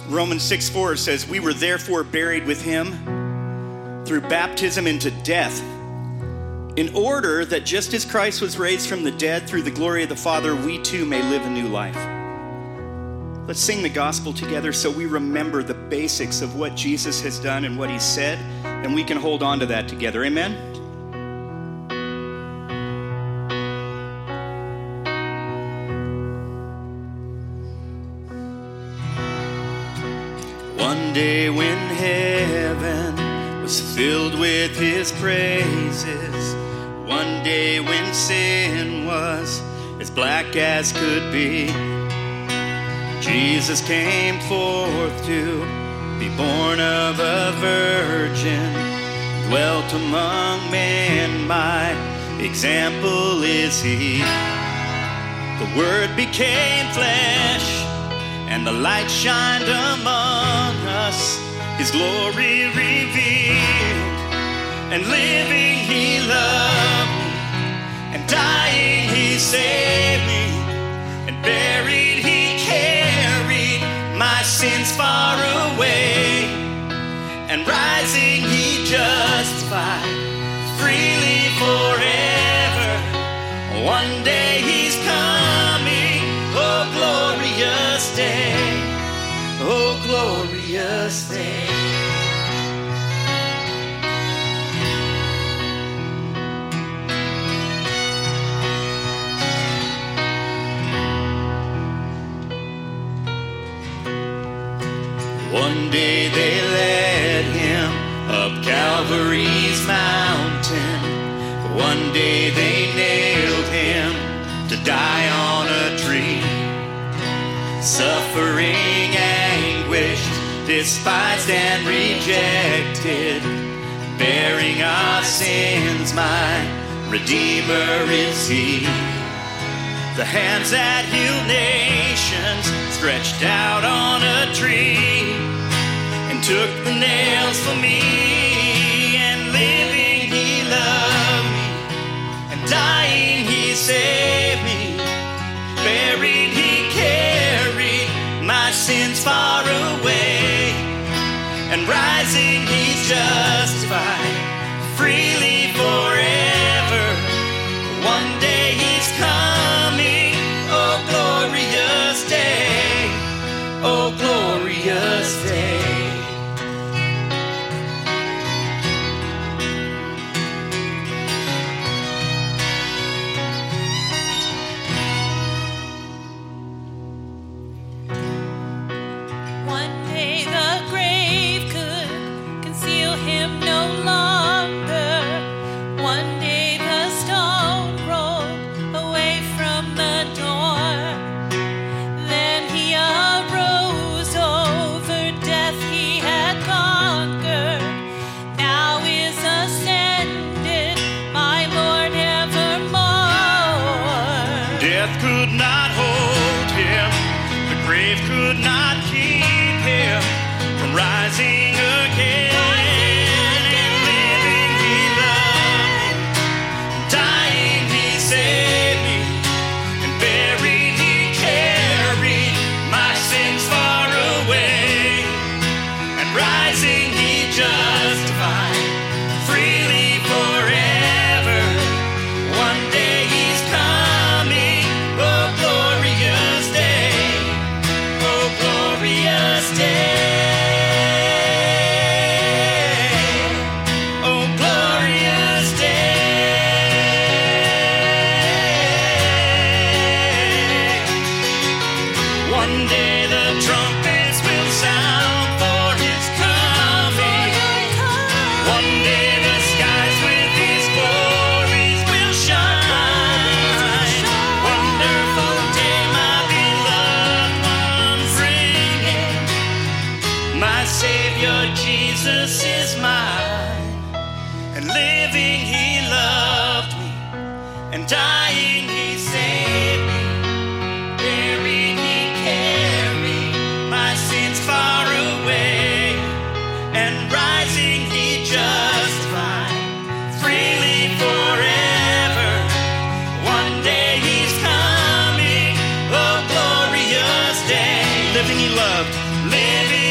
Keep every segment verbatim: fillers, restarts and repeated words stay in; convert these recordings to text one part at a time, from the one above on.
Romans six four says, we were therefore buried with him through baptism into death, in order that just as Christ was raised from the dead through the glory of the Father, we too may live a new life. Let's sing the gospel together so we remember the basics of what Jesus has done and what he said, and we can hold on to that together. Amen? One day when heaven was filled with his praises, one day when sin was as black as could be, Jesus came forth to be born of a virgin, dwelt among men, my example is he. The Word became flesh, and the light shined among us, his glory revealed, and living he loved me, and dying he saved me, and buried he carried my sins far away, and rising he justified freely forever. One day he's coming, oh glorious day, oh glorious day. One day they led him up Calvary's mountain. One day they nailed him to die on a tree. Suffering, anguished, despised and rejected, bearing our sins, my Redeemer is he. The hands that heal nations stretched out on a tree, and took the nails for me, and living he loved me, and dying he saved me, buried he carried my sins far away, and rising he's justified freely forever. One day he's coming, oh glorious day, oh glorious day. One day the grave could conceal him no longer. One day the stone rolled away from the door. Then he arose, over death he had conquered. Now is ascended, my Lord evermore. Death could not hold him, the grave could not keep him from rising again. And living he loved me, dying he saved me, and buried he carried my sins far away, and rising he justified freely forever. One day he's coming, oh glorious day, oh glorious day, oh glorious day. One day the trumpets will sound for his coming. One day the skies with his glories will shine. Wonderful day, my beloved ones ringing. My Savior Jesus is mine, and living he loved me, and dying he saved me, buried he carried my sins far away, and rising he justified freely forever. One day he's coming, oh glorious day. Living he loved, living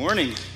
morning.